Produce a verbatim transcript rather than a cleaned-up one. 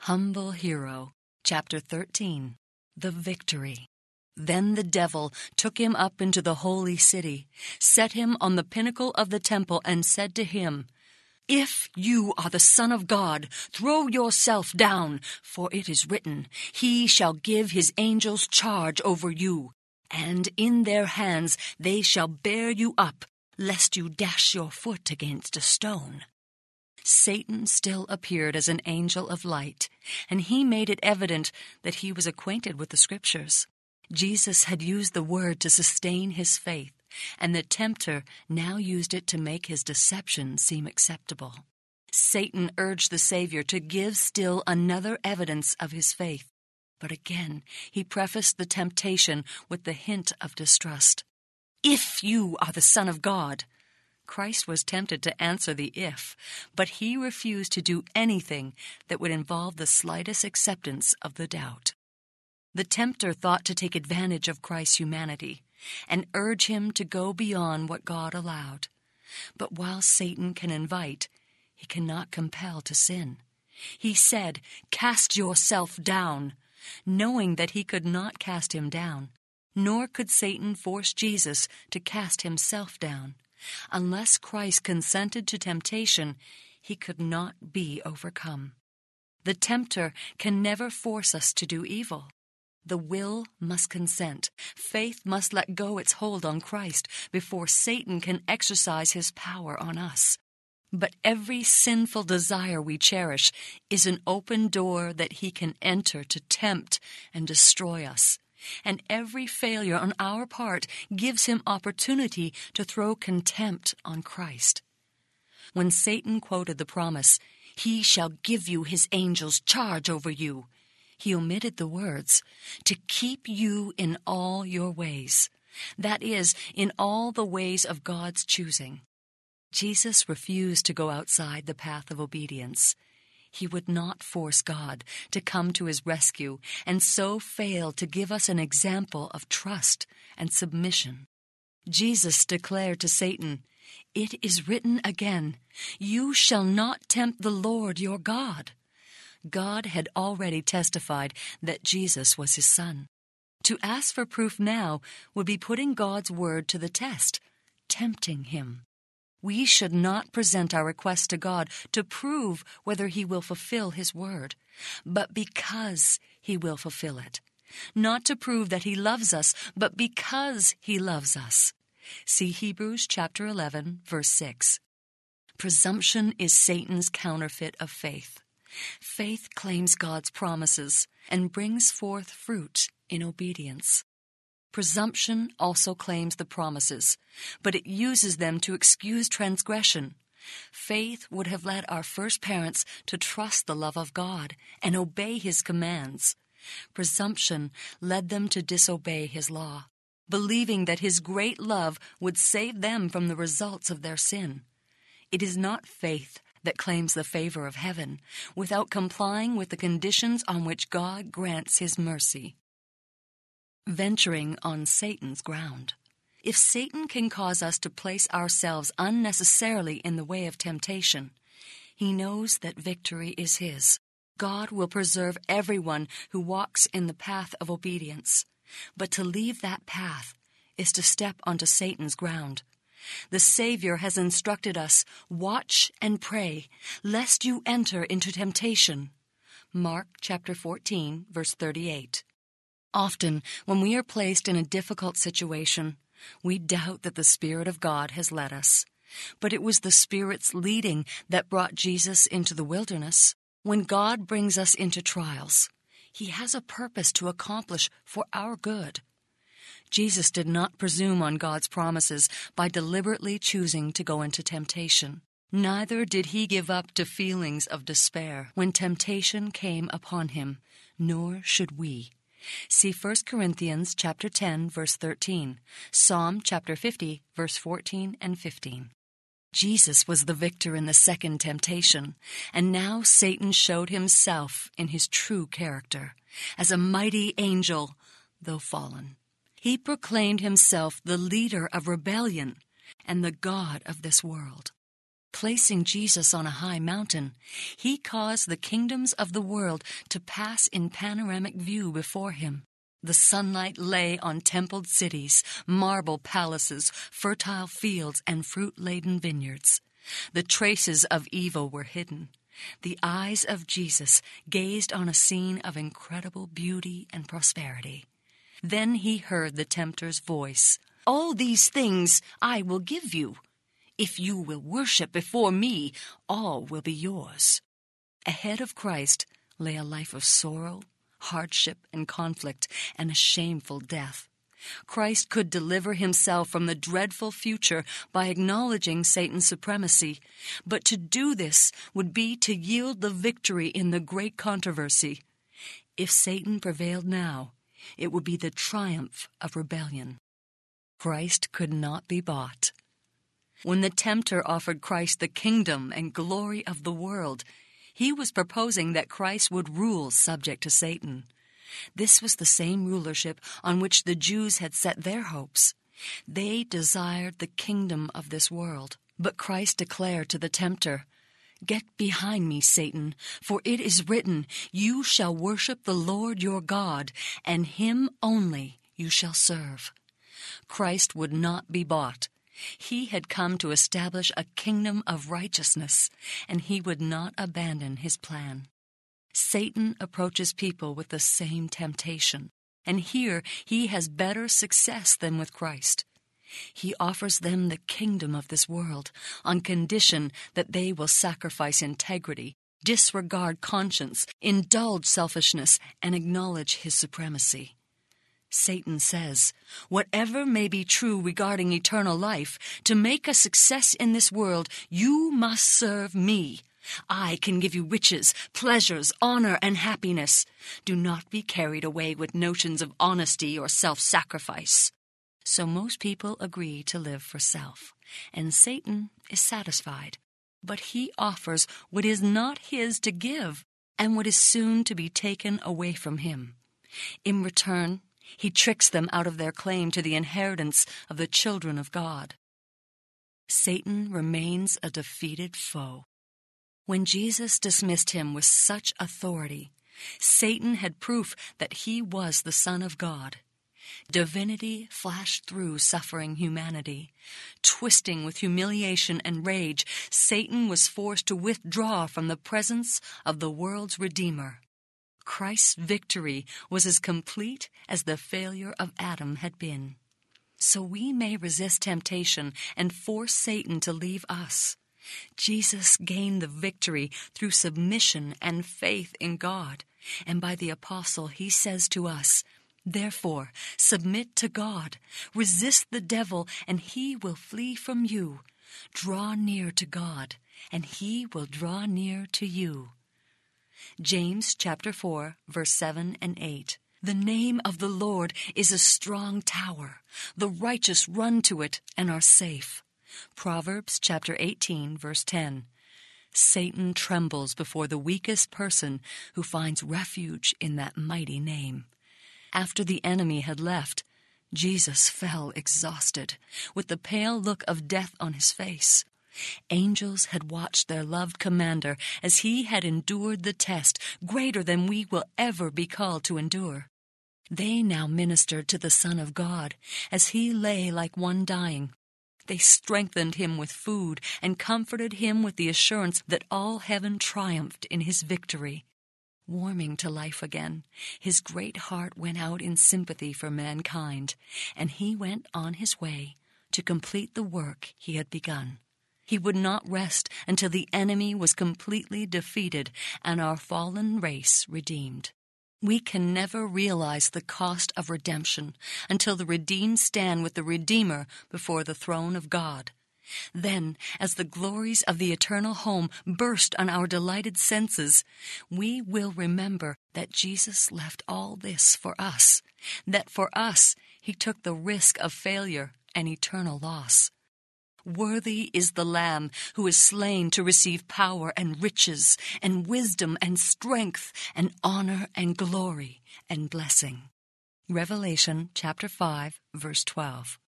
Humble Hero, Chapter thirteen, The Victory. Then the devil took him up into the holy city, set him on the pinnacle of the temple, and said to him, "If you are the Son of God, throw yourself down, for it is written, He shall give His angels charge over you, and in their hands they shall bear you up, lest you dash your foot against a stone." Satan still appeared as an angel of light, and he made it evident that he was acquainted with the Scriptures. Jesus had used the word to sustain his faith, and the tempter now used it to make his deception seem acceptable. Satan urged the Savior to give still another evidence of his faith, but again he prefaced the temptation with the hint of distrust. "If you are the Son of God." Christ was tempted to answer the if, but he refused to do anything that would involve the slightest acceptance of the doubt. The tempter thought to take advantage of Christ's humanity and urge him to go beyond what God allowed. But while Satan can invite, he cannot compel to sin. He said, "Cast yourself down," knowing that he could not cast him down, nor could Satan force Jesus to cast himself down. Unless Christ consented to temptation, he could not be overcome. The tempter can never force us to do evil. The will must consent. Faith must let go its hold on Christ before Satan can exercise his power on us. But every sinful desire we cherish is an open door that he can enter to tempt and destroy us. And every failure on our part gives him opportunity to throw contempt on Christ. When Satan quoted the promise, "He shall give you his angels charge over you," he omitted the words, "to keep you in all your ways," that is, in all the ways of God's choosing. Jesus refused to go outside the path of obedience. He would not force God to come to his rescue and so fail to give us an example of trust and submission. Jesus declared to Satan, "It is written again, you shall not tempt the Lord your God." God had already testified that Jesus was his Son. To ask for proof now would be putting God's word to the test, tempting him. We should not present our request to God to prove whether he will fulfill his word, but because he will fulfill it. Not to prove that he loves us, but because he loves us. See Hebrews chapter eleven, verse six. Presumption is Satan's counterfeit of faith. Faith claims God's promises and brings forth fruit in obedience. Presumption also claims the promises, but it uses them to excuse transgression. Faith would have led our first parents to trust the love of God and obey his commands. Presumption led them to disobey his law, believing that his great love would save them from the results of their sin. It is not faith that claims the favor of heaven without complying with the conditions on which God grants his mercy. Venturing on Satan's ground. If Satan can cause us to place ourselves unnecessarily in the way of temptation, he knows that victory is his. God will preserve everyone who walks in the path of obedience. But to leave that path is to step onto Satan's ground. The Savior has instructed us, "Watch and pray, lest you enter into temptation." Mark chapter fourteen, verse thirty-eight. Often, when we are placed in a difficult situation, we doubt that the Spirit of God has led us. But it was the Spirit's leading that brought Jesus into the wilderness. When God brings us into trials, he has a purpose to accomplish for our good. Jesus did not presume on God's promises by deliberately choosing to go into temptation. Neither did he give up to feelings of despair when temptation came upon him, nor should we. See First Corinthians chapter ten, verse thirteen, Psalm chapter fifty, verse fourteen and fifteen. Jesus was the victor in the second temptation, and now Satan showed himself in his true character, as a mighty angel, though fallen. He proclaimed himself the leader of rebellion and the God of this world. Placing Jesus on a high mountain, he caused the kingdoms of the world to pass in panoramic view before him. The sunlight lay on templed cities, marble palaces, fertile fields, and fruit-laden vineyards. The traces of evil were hidden. The eyes of Jesus gazed on a scene of incredible beauty and prosperity. Then he heard the tempter's voice. "All these things I will give you. If you will worship before me, all will be yours." Ahead of Christ lay a life of sorrow, hardship, and conflict, and a shameful death. Christ could deliver himself from the dreadful future by acknowledging Satan's supremacy, but to do this would be to yield the victory in the great controversy. If Satan prevailed now, it would be the triumph of rebellion. Christ could not be bought. When the tempter offered Christ the kingdom and glory of the world, he was proposing that Christ would rule subject to Satan. This was the same rulership on which the Jews had set their hopes. They desired the kingdom of this world. But Christ declared to the tempter, "Get behind me, Satan, for it is written, 'You shall worship the Lord your God, and him only you shall serve.'" Christ would not be bought. He had come to establish a kingdom of righteousness, and he would not abandon his plan. Satan approaches people with the same temptation, and here he has better success than with Christ. He offers them the kingdom of this world on condition that they will sacrifice integrity, disregard conscience, indulge selfishness, and acknowledge his supremacy. Satan says, "Whatever may be true regarding eternal life, to make a success in this world, you must serve me. I can give you riches, pleasures, honor, and happiness. Do not be carried away with notions of honesty or self-sacrifice." So most people agree to live for self, and Satan is satisfied. But he offers what is not his to give, and what is soon to be taken away from him. In return, he tricks them out of their claim to the inheritance of the children of God. Satan remains a defeated foe. When Jesus dismissed him with such authority, Satan had proof that he was the Son of God. Divinity flashed through suffering humanity. Twisting with humiliation and rage, Satan was forced to withdraw from the presence of the world's Redeemer. Christ's victory was as complete as the failure of Adam had been. So we may resist temptation and force Satan to leave us. Jesus gained the victory through submission and faith in God, and by the apostle he says to us, "Therefore, submit to God, resist the devil, and he will flee from you. Draw near to God, and he will draw near to you." James chapter four, verse seven and eight. "The name of the Lord is a strong tower. The righteous run to it and are safe." Proverbs chapter eighteen, verse ten. Satan trembles before the weakest person who finds refuge in that mighty name. After the enemy had left, Jesus fell exhausted, with the pale look of death on his face. Angels had watched their loved commander as he had endured the test greater than we will ever be called to endure. They now ministered to the Son of God as he lay like one dying. They strengthened him with food and comforted him with the assurance that all heaven triumphed in his victory. Warming to life again, his great heart went out in sympathy for mankind, and he went on his way to complete the work he had begun. He would not rest until the enemy was completely defeated and our fallen race redeemed. We can never realize the cost of redemption until the redeemed stand with the Redeemer before the throne of God. Then, as the glories of the eternal home burst on our delighted senses, we will remember that Jesus left all this for us, that for us he took the risk of failure and eternal loss. Worthy is the Lamb who is slain to receive power and riches and wisdom and strength and honor and glory and blessing. Revelation chapter five, verse twelve.